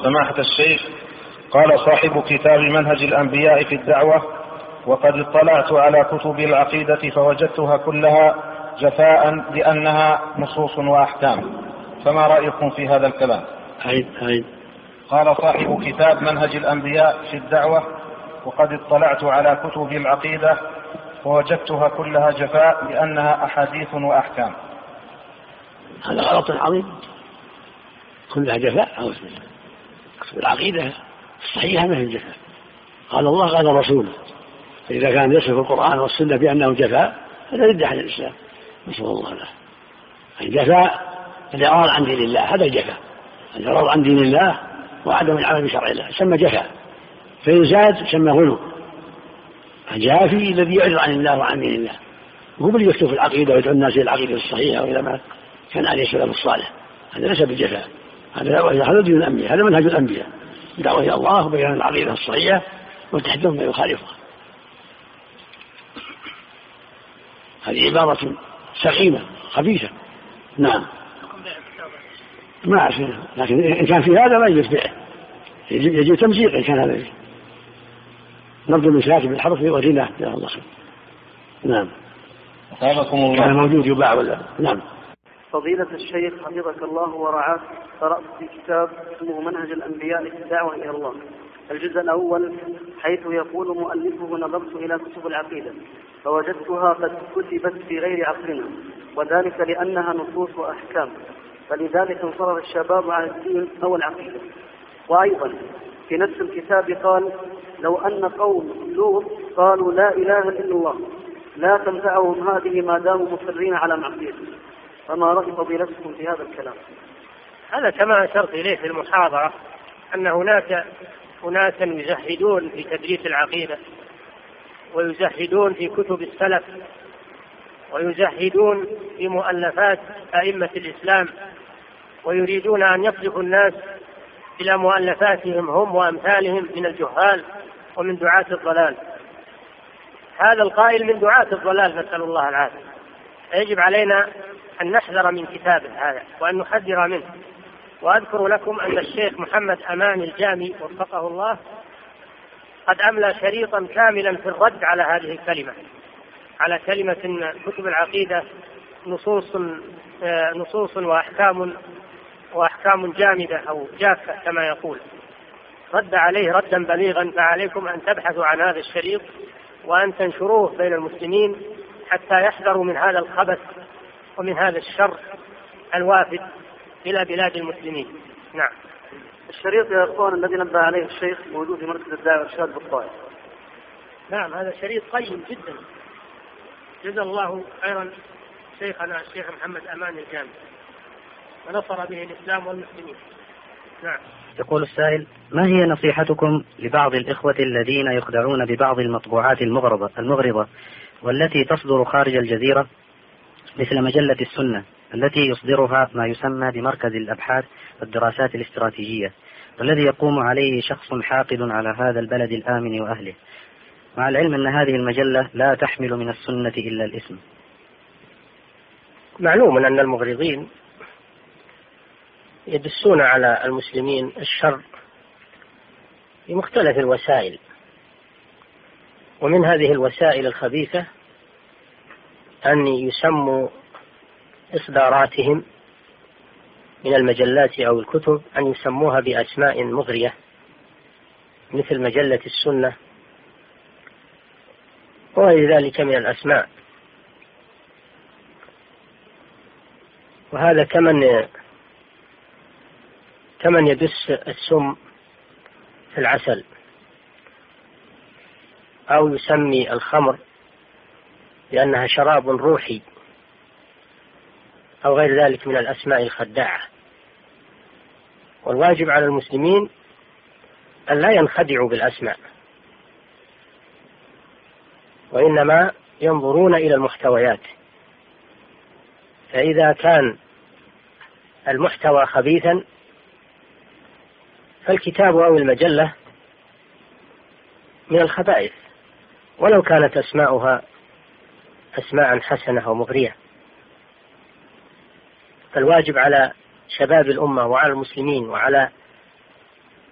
سماحة الشيخ، قال صاحب كتاب منهج الأنبياء في الدعوة: وقد اطلعت على كتب العقيدة فوجدتها كلها جفاء لأنها نصوص وأحكام، فما رأيكم في هذا الكلام؟ قال صاحب كتاب منهج الأنبياء في الدعوة: وقد اطلعت على كتب العقيدة فوجدتها كلها جفاء لأنها أحاديث وأحكام. هذا غلط عظيم، كلها جفاء. أو كتب العقيدة الصحيحة مثل الجفاء، قال الله قال الرسول، فإذا كان يصف القرآن والسنة بأنه جفاء هذا ضد عن الإسلام، نسأل الله له. الجفاء الإعراض عن دين الله، هذا الجفاء، الإعراض عن دين الله وعدم العمل بشرع الله يسمى جفاء، فإن زاد يسمى غلو. الجافي الذي يعرض عن الله وعن دين الله، هو اللي يكتب في العقيدة ويدعو الناس إلى العقيدة الصحيحة وإلى ما كان عليه السلف الصالح، هذا ليس بالجفاء، هذا دين الأنبياء، هذا منهج الأنبياء، دعوة إلى الله وبيان العقيدة الصحيحة وتحذير ما يخالفها. هذه عبارة سقيمة خبيثة. نعم، ما أعرف، لكن إن كان في هذا لا يجوز بيعه، يجب تمزيق إن كان هذا، نرد المساك بالحرف وغناه يا الله. نعم، كان موجود يباع ولا؟ نعم. فضيلة الشيخ حفظك الله ورعاك، قرأت في كتاب اسمه منهج الأنبياء في الدعوة إلى الله الجزء الأول، حيث يقول مؤلفه: نظرت إلى كتب العقيدة فوجدتها قد كتبت في غير عصرنا، وذلك لأنها نصوص وأحكام، فلذلك انصرف الشباب عن الدين أو العقيدة. وأيضا في نفس الكتاب قال: لو أن قوم لوط قالوا لا إله إلا الله لا تنفعهم هذه ما داموا مصرين على معصيته. فما رأي فضيلتكم في هذا الكلام؟ هذا كما أشرت إليه في المحاضرة، أن هناك أناسا يزهدون في تدريس العقيدة، ويزهدون في كتب السلف، ويزهدون في مؤلفات أئمة الإسلام، ويريدون أن يصرفوا الناس إلى مؤلفاتهم هم وأمثالهم من الجهال ومن دعاة الضلال. هذا القائل من دعاة الضلال، نسأل الله العافية. يجب علينا أن نحذر من كتابه هذا وأن نحذر منه. وأذكر لكم أن الشيخ محمد أمان الجامي وفقه الله قد أملى شريطا كاملا في الرد على هذه الكلمة، على كلمة إن كتب العقيدة نصوص وأحكام جامدة أو جافة كما يقول، رد عليه ردا بليغا. فعليكم أن تبحثوا عن هذا الشريط وأن تنشروه بين المسلمين حتى يحذروا من هذا الخبث ومن هذا الشر الوافد إلى بلاد المسلمين. نعم. الشريط يا أخوان الذي نبه عليه الشيخ موجود في مركز الدعوة والإرشاد بالطائف. نعم، هذا شريط قيم جدا، جزا الله خيرا شيخنا الشيخ محمد أمان الجامي ونصر به الإسلام والمسلمين. نعم. يقول السائل: ما هي نصيحتكم لبعض الإخوة الذين يخدعون ببعض المطبوعات المغرضة والتي تصدر خارج الجزيرة مثل مجلة السنة التي يصدرها ما يسمى بمركز الأبحاث والدراسات الاستراتيجية، والذي يقوم عليه شخص حاقد على هذا البلد الآمن وأهله، مع العلم أن هذه المجلة لا تحمل من السنة إلا الاسم؟ معلوم أن المغرضين يدسون على المسلمين الشر بمختلف الوسائل، ومن هذه الوسائل الخبيثة أن يسموا إصداراتهم من المجلات أو الكتب أن يسموها بأسماء مغرية مثل مجلة السنة وغير ذلك من الأسماء. وهذا كمن يدس السم في العسل، أو يسمي الخمر لأنها شراب روحي أو غير ذلك من الأسماء الخداعة. والواجب على المسلمين أن لا ينخدعوا بالأسماء، وإنما ينظرون إلى المحتويات، فإذا كان المحتوى خبيثا فالكتاب أو المجلة من الخبائث ولو كانت أسماؤها أسماء حسنة ومغرية. فالواجب على شباب الأمة وعلى المسلمين وعلى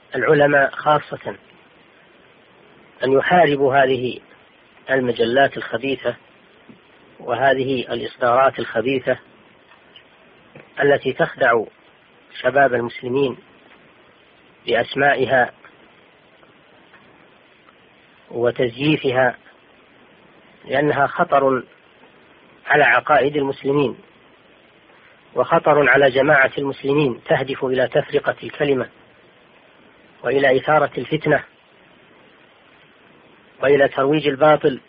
العلماء خاصة أن يحاربوا هذه المجلات الخبيثة وهذه الإصدارات الخبيثة التي تخدع شباب المسلمين بأسمائها وتزييفها، لأنها خطر على عقائد المسلمين وخطر على جماعة المسلمين، تهدف إلى تفرقة الكلمة وإلى إثارة الفتنة وإلى ترويج الباطل،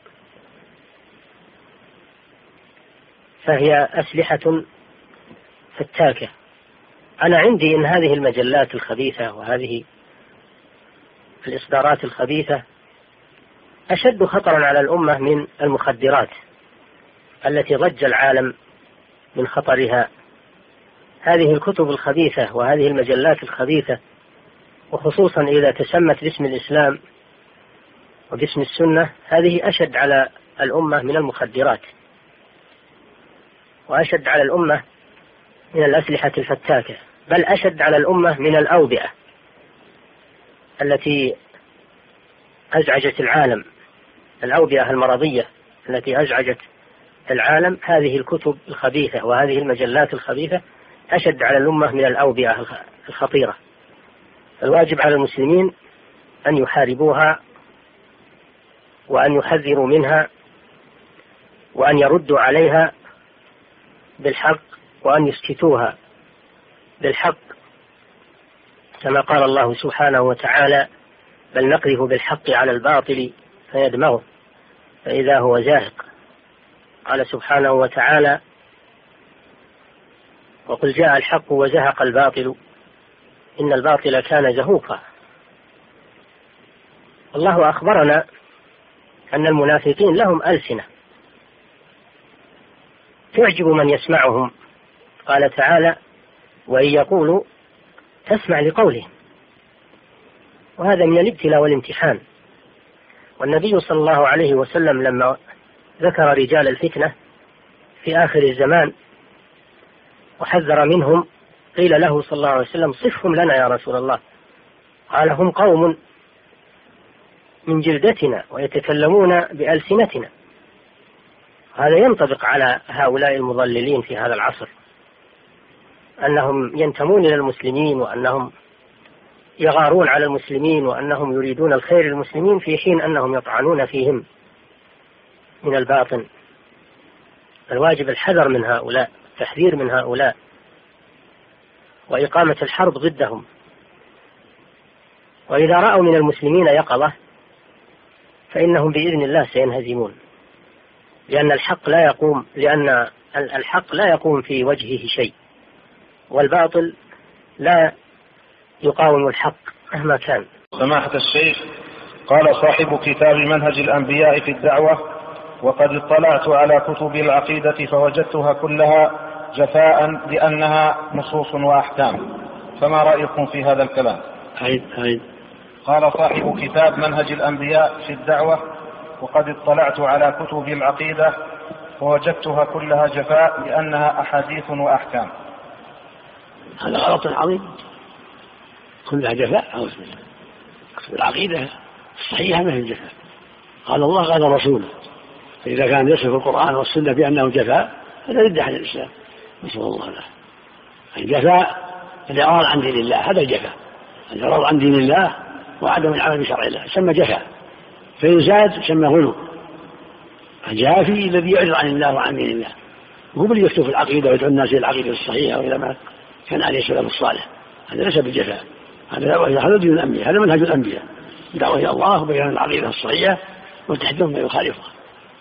فهي أسلحة فتاكة. أنا عندي إن هذه المجلات الخبيثة وهذه الإصدارات الخبيثة أشد خطرا على الأمة من المخدرات التي ضج العالم من خطرها. هذه الكتب الخبيثة وهذه المجلات الخبيثة، وخصوصا إذا تسمت باسم الإسلام وباسم السنة، هذه أشد على الأمة من المخدرات وأشد على الأمة من الأسلحة الفتاكة، بل أشد على الأمة من الأوبئة التي أزعجت العالم، الأوبئة المرضية التي أزعجت العالم. هذه الكتب الخبيثة وهذه المجلات الخبيثة أشد على الأمة من الأوبئة الخطيرة. الواجب على المسلمين أن يحاربوها وأن يحذروا منها وأن يردوا عليها بالحق وأن يسكتوها بالحق، كما قال الله سبحانه وتعالى: بل نقذف بالحق على الباطل فيدمغه فإذا هو زاهق. قال سبحانه وتعالى: وقل جاء الحق وزهق الباطل إن الباطل كان زهوقا. الله أخبرنا أن المنافقين لهم ألسنة تعجب من يسمعهم، قال تعالى: وإن يقولوا تسمع لقولهم. وهذا من الابتلاء والامتحان. والنبي صلى الله عليه وسلم لما ذكر رجال الفتنة في آخر الزمان وحذر منهم، قيل له صلى الله عليه وسلم: صفهم لنا يا رسول الله. قال: هم قوم من جلدتنا ويتكلمون بألسنتنا. هذا ينطبق على هؤلاء المضللين في هذا العصر، أنهم ينتمون إلى المسلمين وأنهم يغارون على المسلمين وأنهم يريدون الخير للمسلمين، في حين أنهم يطعنون فيهم من الباطن. الواجب الحذر من هؤلاء، التحذير من هؤلاء، وإقامة الحرب ضدهم. وإذا رأوا من المسلمين يقظة فإنهم بإذن الله سينهزمون، لأن الحق لا يقوم في وجهه شيء، والباطل لا يقاوم الحق مهما كان. سماحة الشيخ، قال صاحب كتاب منهج الأنبياء في الدعوة: وقد اطلعت على كتب العقيدة فوجدتها كلها جفاء لأنها نصوص وأحكام، فما رأيكم في هذا الكلام؟ قال صاحب كتاب منهج الأنبياء في الدعوة: وقد اطلعت على كتب العقيدة فوجدتها كلها جفاء لأنها أحاديث وأحكام. هذا غلط عظيم، كلها جفاء. أو كتب العقيدة الصحيحة مثل الجفاء، قال الله قال رسوله، فإذا كان يصف القرآن والسنة بأنه جفاء هذا ضد عن الإسلام، نسأل الله له. الجفاء الإعراض عن دين الله، هذا الجفاء، الإعراض عن دين الله وعدم العمل بشرع الله يسمى جفاء، فإن زاد يسمى غلو. الجافي الذي يعرض عن الله وعن دين الله، هو اللي يكتب في العقيدة ويدعو الناس إلى العقيدة الصحيحة وإلى ما كان عليه السلف الصالح. هذا ليس بالجفاء، هذا دين الأنبياء، هذا منهج الأنبياء، دعوة إلى الله وبيان العقيدة الصحيحة وتحذير ما يخالفها.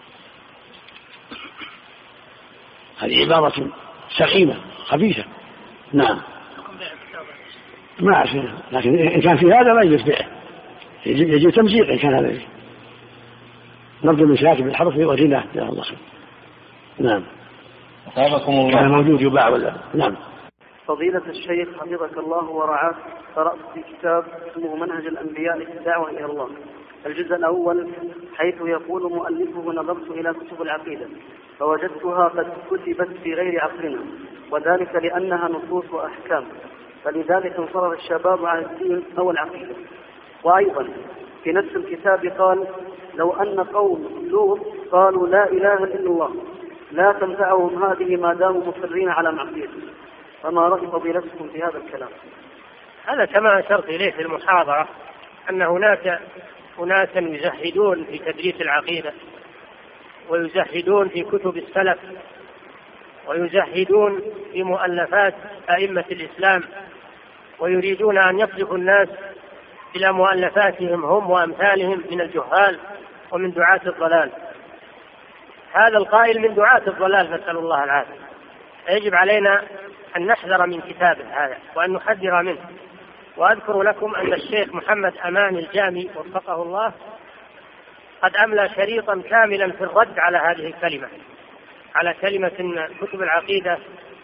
هذه عبارة سقيمة خبيثة. نعم، ما أعرف، لكن إن كان في هذا لا يجوز بيعه، يجب تمزيق إن كان هذا. نرجو من شاكب الحرف وغناه يا الله. نعم، كان موجود يباع ولا؟ نعم. فضيلة الشيخ حفظك الله ورعاه، قرأت في كتاب اسمه منهج الأنبياء في الدعوة إلى الله، الجزء الأول، حيث يقول مؤلفه: نظرت إلى كتب العقيدة فوجدتها قد كتبت في غير عصرنا، وذلك لأنها نصوص وأحكام، فلذلك انصرف الشباب عن الدين أو العقيدة. وأيضا في نفس الكتاب قال: لو أن قوم لوط قالوا لا إله إلا الله لا تنفعهم هذه ما داموا مصرين على معصيته. فما رأي فضيلتكم في هذا الكلام؟ هذا كما أشرت إليه في المحاضرة، أن هناك أناسا يزهدون في تدريس العقيدة، ويزهدون في كتب السلف، ويزهدون في مؤلفات أئمة الإسلام، ويريدون أن يصرفوا الناس إلى مؤلفاتهم هم وأمثالهم من الجهال ومن دعاة الضلال. هذا القائل من دعاة الضلال، نسأل الله العافية. يجب علينا أن نحذر من كتابه هذا وأن نحذر منه. وأذكر لكم أن الشيخ محمد أمان الجامي وفقه الله قد أملى شريطا كاملا في الرد على هذه الكلمة، على كلمة إن كتب العقيدة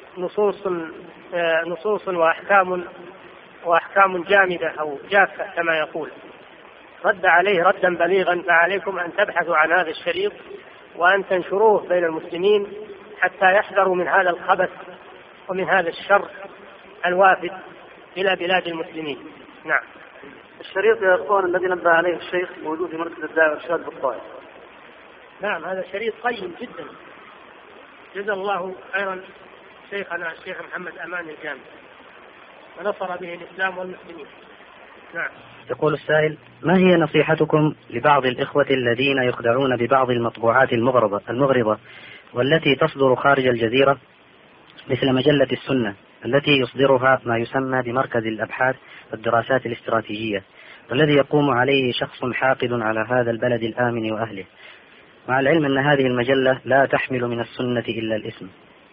نصوص وأحكام جامدة أو جافة كما يقول. رد عليه ردا بليغا، فعليكم أن تبحثوا عن هذا الشريط وأن تنشروه بين المسلمين حتى يحذروا من هذا الخبث ومن هذا الشر الوافد إلى بلاد المسلمين. نعم. الشريط يا إخوان الذي نبه عليه الشيخ موجود في مركز الدعوة والإرشاد بالطائف. نعم، هذا شريط قيم جدا، جزا الله خيرا شيخنا الشيخ محمد أمان الجامي ونصر به الإسلام والمسلمين. نعم. يقول السائل: ما هي نصيحتكم لبعض الإخوة الذين يخدعون ببعض المطبوعات المغرضة والتي تصدر خارج الجزيرة مثل مجلة السنة التي يصدرها ما يسمى بمركز الأبحاث والدراسات الاستراتيجية، والذي يقوم عليه شخص حاقد على هذا البلد الآمن وأهله، مع العلم أن هذه المجلة لا تحمل من السنة إلا الاسم؟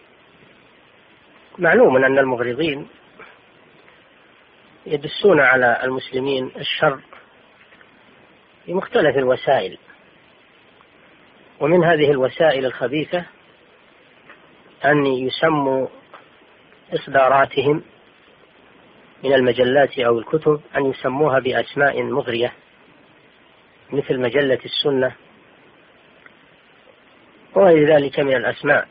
معلوم أن المغرضين يدسون على المسلمين الشر بمختلف الوسائل، ومن هذه الوسائل الخبيثة أن يسموا إصداراتهم من المجلات أو الكتب أن يسموها بأسماء مغرية مثل مجلة السنة وغير ذلك من الأسماء.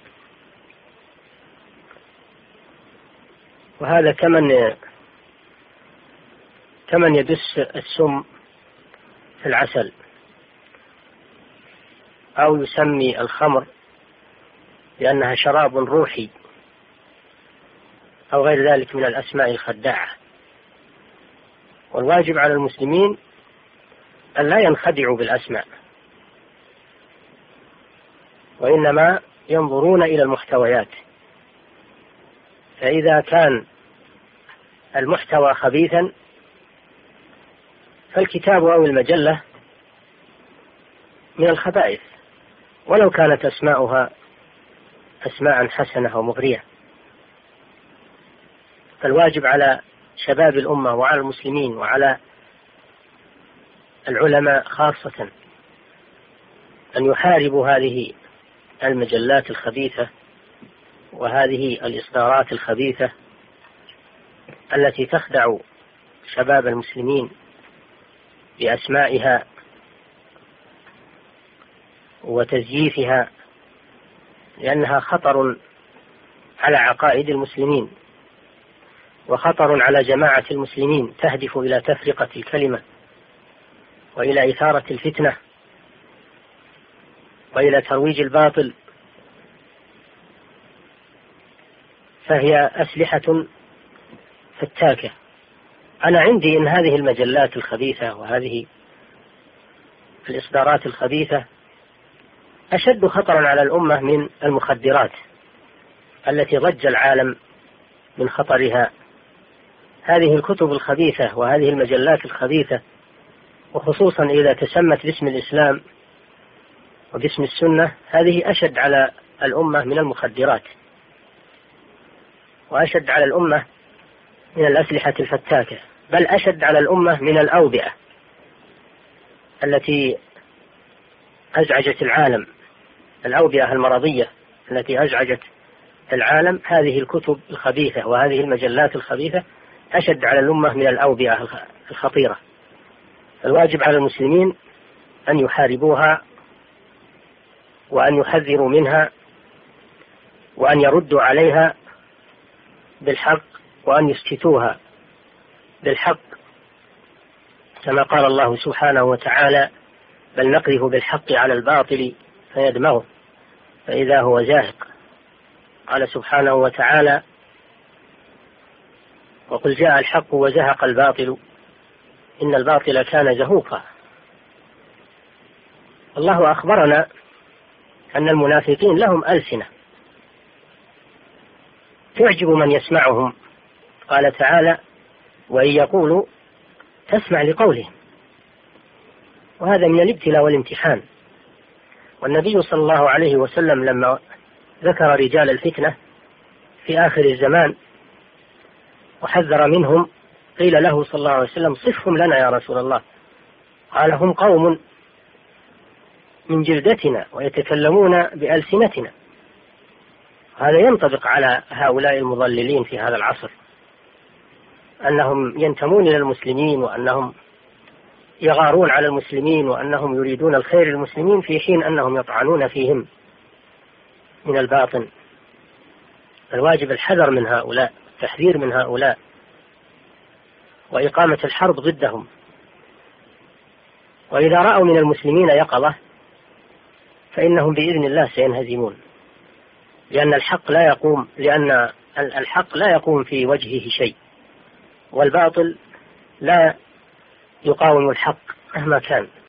وهذا كمن يدس السم في العسل، أو يسمي الخمر لأنها شراب روحي، أو غير ذلك من الأسماء الخداعة. والواجب على المسلمين أن لا ينخدعوا بالأسماء، وإنما ينظرون إلى المحتويات. فإذا كان المحتوى خبيثا فالكتاب أو المجلة من الخبائث، ولو كانت أسماؤها أسماء حسنة أو مغرية. فالواجب على شباب الأمة وعلى المسلمين وعلى العلماء خاصة أن يحاربوا هذه المجلات الخبيثة وهذه الإصدارات الخبيثة التي تخدع شباب المسلمين بأسمائها وتزييفها، لأنها خطر على عقائد المسلمين وخطر على جماعة المسلمين، تهدف إلى تفرقة الكلمة وإلى إثارة الفتنة وإلى ترويج الباطل. فهي أسلحة فتاكة. أنا عندي إن هذه المجلات الخبيثة وهذه الإصدارات الخبيثة أشد خطرا على الأمة من المخدرات التي ضج العالم من خطرها. هذه الكتب الخبيثة وهذه المجلات الخبيثة، وخصوصا إذا تسمت باسم الإسلام وباسم السنة، هذه أشد على الأمة من المخدرات، وأشد على الأمة من الأسلحة الفتاكة، بل أشد على الأمة من الأوبئة التي أزعجت العالم، الأوبئة المرضية التي أزعجت العالم. هذه الكتب الخبيثة وهذه المجلات الخبيثة أشد على الأمة من الأوبئة الخطيرة. الواجب على المسلمين أن يحاربوها وأن يحذروا منها وأن يردوا عليها بالحق وأن يسكتوها بالحق، كما قال الله سبحانه وتعالى: بل نقذف بالحق على الباطل فيدمغه فإذا هو زاهق. قال سبحانه وتعالى: وقل جاء الحق وزهق الباطل إن الباطل كان زهوقا. الله أخبرنا أن المنافقين لهم ألسنة تعجب من يسمعهم، قال تعالى: وإن يقولوا تسمع لقولهم. وهذا من الابتلاء والامتحان. والنبي صلى الله عليه وسلم لما ذكر رجال الفتنة في آخر الزمان وحذر منهم، قيل له صلى الله عليه وسلم: صفهم لنا يا رسول الله. قال: هم قوم من جلدتنا ويتكلمون بألسنتنا. هذا ينطبق على هؤلاء المضللين في هذا العصر، أنهم ينتمون إلى المسلمين وأنهم يغارون على المسلمين وأنهم يريدون الخير للمسلمين، في حين أنهم يطعنون فيهم من الباطن. الواجب الحذر من هؤلاء، التحذير من هؤلاء، وإقامة الحرب ضدهم. وإذا رأوا من المسلمين يقظة فإنهم بإذن الله سينهزمون، لأن الحق لا يقوم في وجهه شيء، والباطل لا يقاوم الحق مهما كان.